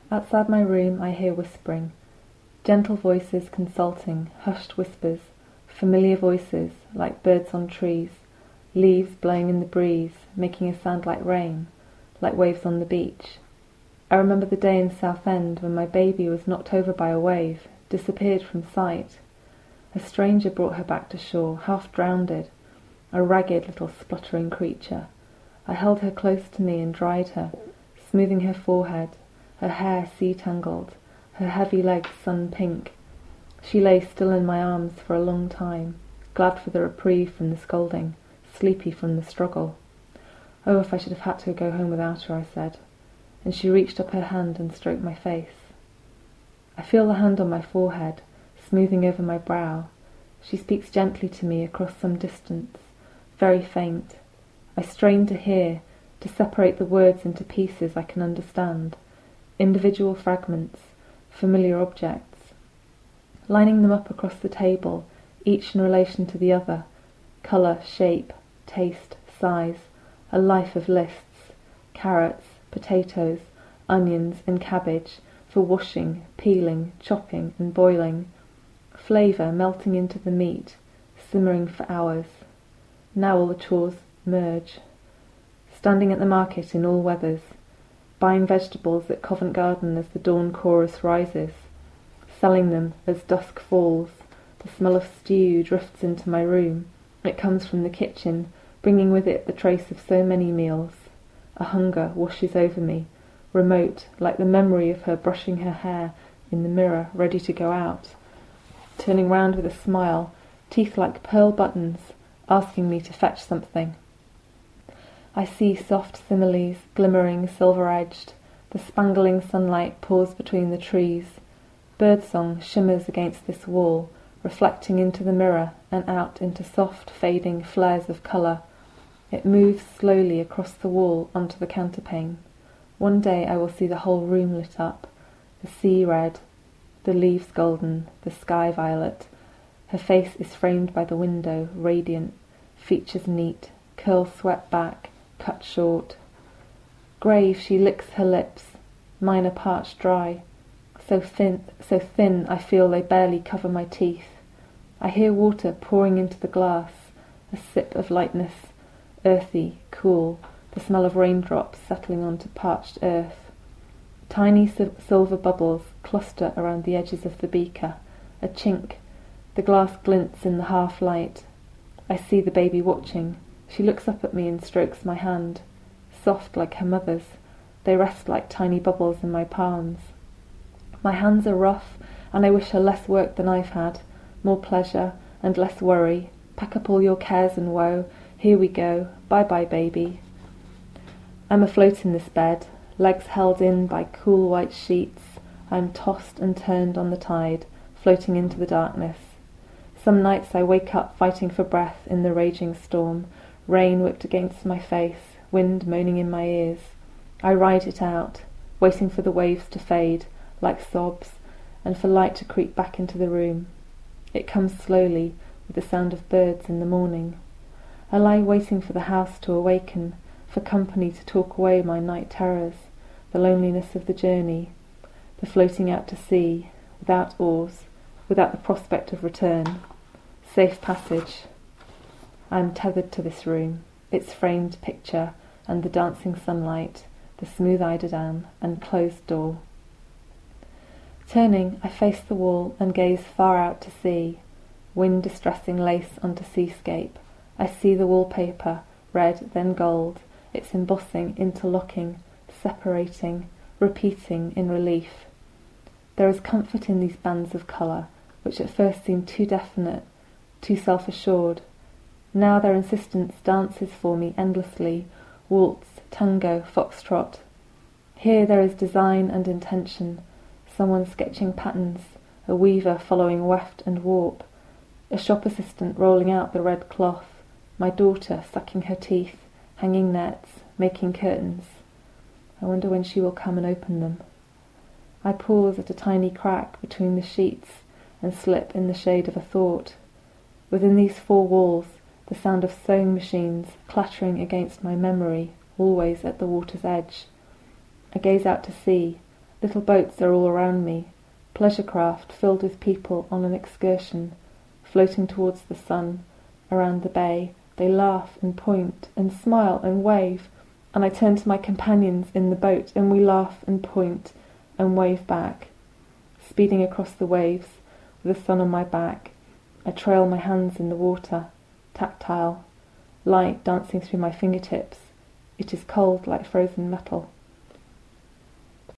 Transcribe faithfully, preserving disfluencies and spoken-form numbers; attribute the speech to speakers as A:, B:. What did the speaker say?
A: Outside my room I hear whispering, gentle voices consulting, hushed whispers, familiar voices like birds on trees, leaves blowing in the breeze, making a sound like rain, like waves on the beach. I remember the day in Southend when my baby was knocked over by a wave, disappeared from sight. A stranger brought her back to shore, half drowned, a ragged little spluttering creature. I held her close to me and dried her, smoothing her forehead, her hair sea-tangled, her heavy legs sun-pink. She lay still in my arms for a long time, glad for the reprieve from the scolding, sleepy from the struggle. Oh, if I should have had to go home without her, I said, and she reached up her hand and stroked my face. I feel the hand on my forehead, smoothing over my brow. She speaks gently to me across some distance, very faint. I strain to hear, to separate the words into pieces I can understand, individual fragments, familiar objects, lining them up across the table, each in relation to the other, colour, shape, taste, size, a life of lists, carrots, potatoes, onions and cabbage, for washing, peeling, chopping and boiling, flavour melting into the meat, simmering for hours. Now all the chores merge. Standing at the market in all weathers, buying vegetables at Covent Garden as the dawn chorus rises, selling them as dusk falls. The smell of stew drifts into my room. It comes from the kitchen, bringing with it the trace of so many meals. A hunger washes over me, remote, like the memory of her brushing her hair in the mirror, ready to go out, turning round with a smile, teeth like pearl buttons, asking me to fetch something. I see soft similes, glimmering, silver-edged. The spangling sunlight pours between the trees. Birdsong shimmers against this wall, reflecting into the mirror and out into soft, fading flares of colour. It moves slowly across the wall onto the counterpane. One day I will see the whole room lit up, the sea red, the leaves golden, the sky violet. Her face is framed by the window, radiant, features neat, curls swept back, cut short. Grave, she licks her lips. Mine are parched dry, so thin, so thin I feel they barely cover my teeth. I hear water pouring into the glass, a sip of lightness, earthy, cool, the smell of raindrops settling onto parched earth. Tiny silver bubbles cluster around the edges of the beaker, a chink. The glass glints in the half-light. I see the baby watching. She looks up at me and strokes my hand, soft like her mother's. They rest like tiny bubbles in my palms. My hands are rough, and I wish her less work than I've had, more pleasure and less worry. Pack up all your cares and woe. Here we go. Bye-bye, baby. I'm afloat in this bed, legs held in by cool white sheets. I'm tossed and turned on the tide, floating into the darkness. Some nights I wake up fighting for breath in the raging storm, rain whipped against my face, wind moaning in my ears. I ride it out, waiting for the waves to fade, like sobs, and for light to creep back into the room. It comes slowly, with the sound of birds in the morning. I lie waiting for the house to awaken, for company to talk away my night terrors, the loneliness of the journey, the floating out to sea, without oars, without the prospect of return. Safe passage. I am tethered to this room, its framed picture, and the dancing sunlight, the smooth eiderdown and closed door. Turning, I face the wall and gaze far out to sea. Wind distressing lace onto seascape. I see the wallpaper, red then gold, its embossing interlocking, separating, repeating in relief. There is comfort in these bands of colour, which at first seemed too definite, too self-assured. Now their insistence dances for me endlessly, waltz, tango, foxtrot. Here there is design and intention, someone sketching patterns, a weaver following weft and warp, a shop assistant rolling out the red cloth, my daughter sucking her teeth, hanging nets, making curtains. I wonder when she will come and open them. I pause at a tiny crack between the sheets and slip in the shade of a thought. Within these four walls, the sound of sewing machines clattering against my memory, always at the water's edge. I gaze out to sea, Little boats are all around me, pleasure craft filled with people on an excursion, floating towards the sun, around the bay. They laugh and point and smile and wave, and I turn to my companions in the boat, and we laugh and point and wave back. Speeding across the waves, with the sun on my back, I trail my hands in the water, tactile, light dancing through my fingertips. It is cold like frozen metal.